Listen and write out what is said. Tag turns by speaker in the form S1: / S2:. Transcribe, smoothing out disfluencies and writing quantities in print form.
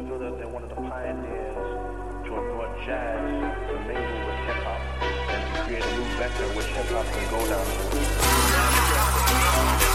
S1: feel that they're one of the pioneers to have brought jazz to mingle with hip-hop and to create a new vector which hip-hop can go down.